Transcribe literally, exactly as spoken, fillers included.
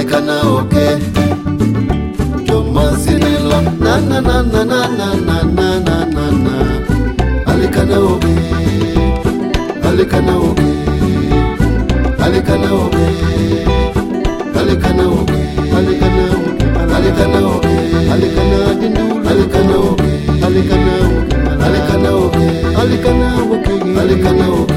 alikana oke Joma sinilo na na na na na na na na na na na alikana oke alikana oke alikana oke alikana oke alikana oke alikana oke alikana dindu alikana oke alikana oke alikana oke alikana oke alikana oke